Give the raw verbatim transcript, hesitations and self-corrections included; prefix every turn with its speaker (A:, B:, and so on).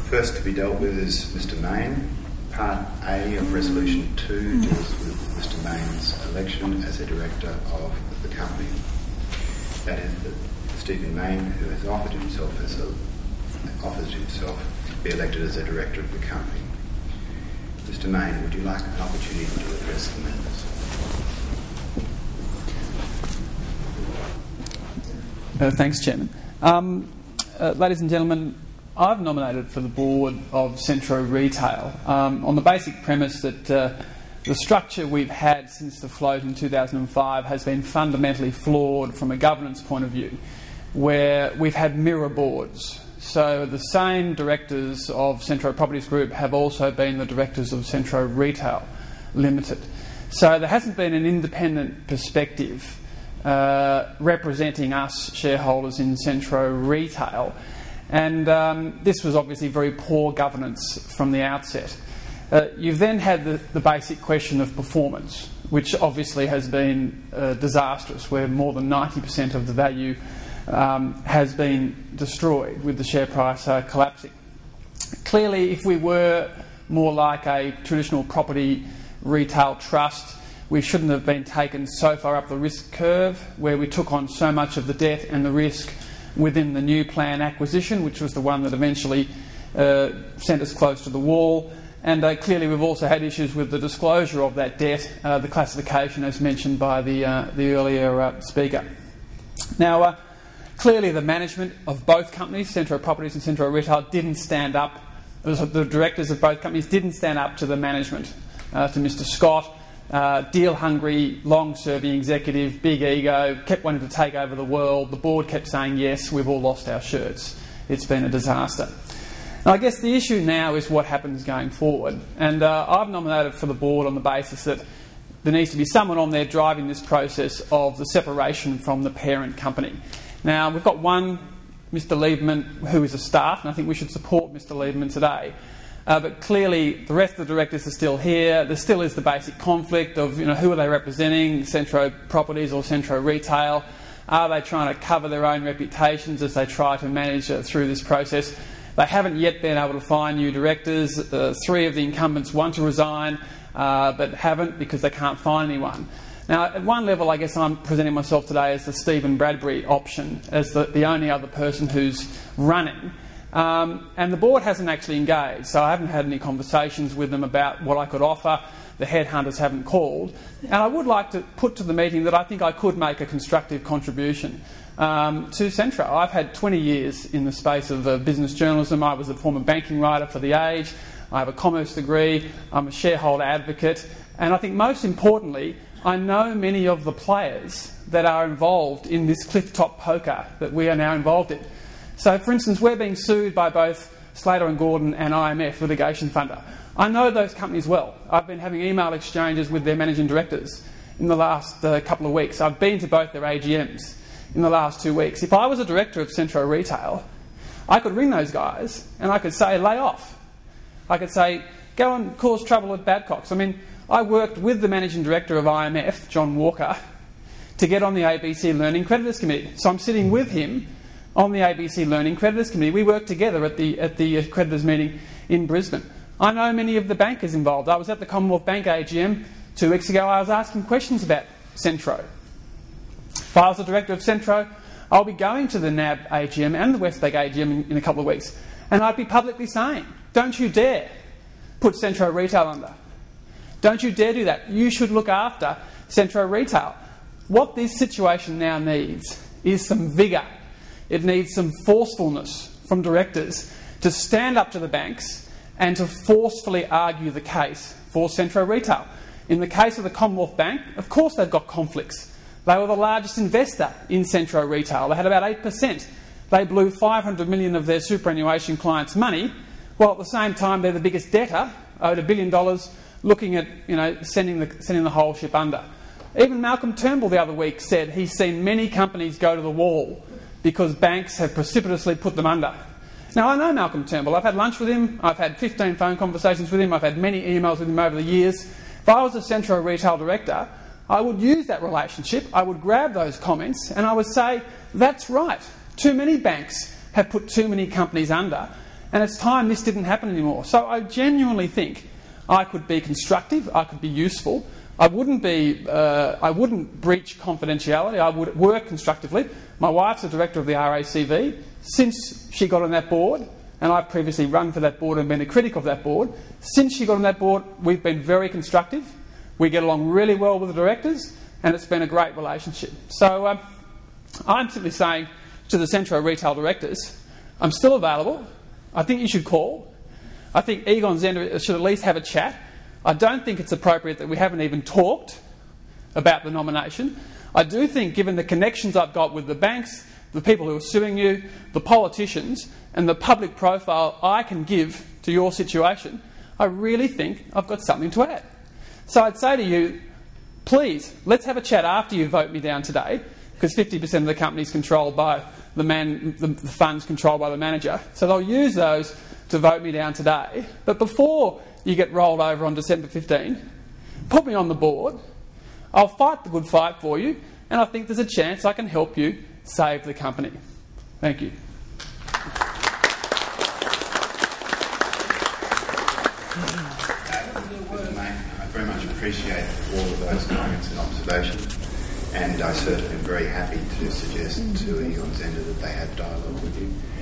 A: First to be dealt with is Mister Mayne. Part A of Resolution two deals with Mister Mayne's election as a director of the company. That is that Stephen Mayne, who has offered himself as a offers himself to be elected as a director of the company. Mister Mayne, would you like an opportunity to address the members?
B: Uh, thanks, Chairman. Um, uh, ladies and gentlemen, I've nominated for the board of Centro Retail um, on the basic premise that uh, the structure we've had since the float in two thousand five has been fundamentally flawed from a governance point of view, where we've had mirror boards. So the same directors of Centro Properties Group have also been the directors of Centro Retail Limited. So there hasn't been an independent perspective uh, representing us shareholders in Centro Retail. And um, this was obviously very poor governance from the outset. Uh, you've then had the, the basic question of performance, which obviously has been uh, disastrous, where more than ninety percent of the value um, has been destroyed with the share price uh, collapsing. Clearly, if we were more like a traditional property retail trust, we shouldn't have been taken so far up the risk curve, where we took on so much of the debt and the risk within the new plan acquisition, which was the one that eventually uh, sent us close to the wall. And uh, clearly we've also had issues with the disclosure of that debt, uh, the classification as mentioned by the, uh, the earlier uh, speaker. Now, uh, clearly the management of both companies, Centro Properties and Centro Retail, didn't stand up, the directors of both companies didn't stand up to the management, uh, to Mister Scott. Uh, deal-hungry, long-serving executive, big ego, kept wanting to take over the world. The board kept saying, yes, we've all lost our shirts. It's been a disaster. And I guess the issue now is what happens going forward. And uh, I've nominated for the board on the basis that there needs to be someone on there driving this process of the separation from the parent company. Now, we've got one, Mister Lieberman, who is a start, and I think we should support Mister Lieberman today. Uh, but clearly the rest of the directors are still here. There still is the basic conflict of, you know, who are they representing, Centro Properties or Centro Retail? Are they trying to cover their own reputations as they try to manage uh, through this process? They haven't yet been able to find new directors. Uh, three of the incumbents want to resign, uh, but haven't because they can't find anyone. Now, at one level, I guess I'm presenting myself today as the Stephen Bradbury option, as the, the only other person who's running. Um, and the board hasn't actually engaged, so I haven't had any conversations with them about what I could offer. The headhunters haven't called. And I would like to put to the meeting that I think I could make a constructive contribution um, to Centro. I've had twenty years in the space of uh, business journalism. I was a former banking writer for The Age. I have a commerce degree. I'm a shareholder advocate. And I think most importantly, I know many of the players that are involved in this cliff-top poker that we are now involved in. So, for instance, we're being sued by both Slater and Gordon and I M F, litigation funder. I know those companies well. I've been having email exchanges with their managing directors in the last uh, couple of weeks. I've been to both their A G Ms in the last two weeks. If I was a director of Centro Retail, I could ring those guys and I could say, lay off. I could say, go and cause trouble at Badcocks. I mean, I worked with the managing director of I M F, John Walker, to get on the A B C Learning Creditors Committee. So I'm sitting with him on the A B C Learning Creditors Committee. We worked together at the, at the creditors meeting in Brisbane. I know many of the bankers involved. I was at the Commonwealth Bank A G M two weeks ago. I was asking questions about Centro. If I was the director of Centro, I'll be going to the N A B A G M and the Westpac A G M in, in a couple of weeks, and I'd be publicly saying, don't you dare put Centro Retail under. Don't you dare do that. You should look after Centro Retail. What this situation now needs is some vigour. It needs some forcefulness from directors to stand up to the banks and to forcefully argue the case for Centro Retail. In the case of the Commonwealth Bank, of course they've got conflicts. They were the largest investor in Centro Retail. They had about eight percent. They blew five hundred million dollars of their superannuation clients' money, while at the same time they're the biggest debtor, owed a billion dollars, looking at, you know, sending the, sending the whole ship under. Even Malcolm Turnbull the other week said he's seen many companies go to the wall because banks have precipitously put them under. Now, I know Malcolm Turnbull. I've had lunch with him. I've had fifteen phone conversations with him. I've had many emails with him over the years. If I was a Centro Retail director, I would use that relationship. I would grab those comments and I would say, that's right. Too many banks have put too many companies under. and it's time this didn't happen anymore. So I genuinely think I could be constructive, I could be useful. I wouldn't be, uh, I wouldn't breach confidentiality. I would work constructively. My wife's a director of the R A C V. Since she got on that board, and I've previously run for that board and been a critic of that board, since she got on that board, we've been very constructive. We get along really well with the directors, and it's been a great relationship. So um, I'm simply saying to the Centro retail directors, I'm still available. I think you should call. I think Egon Zehnder should at least have a chat. I don't think it's appropriate that we haven't even talked about the nomination. I do think, given the connections I've got with the banks, the people who are suing you, the politicians, and the public profile I can give to your situation, I really think I've got something to add. So I'd say to you, please, let's have a chat after you vote me down today, because fifty percent of the company is controlled by the man, the, the funds controlled by the manager. So they'll use those to vote me down today. But before you get rolled over on December fifteenth, put me on the board. I'll fight the good fight for you, and I think there's a chance I can help you save the company. Thank you.
A: I very much appreciate all of those comments and observations, and I certainly am very happy to suggest to Egon Zehnder that they have dialogue with you.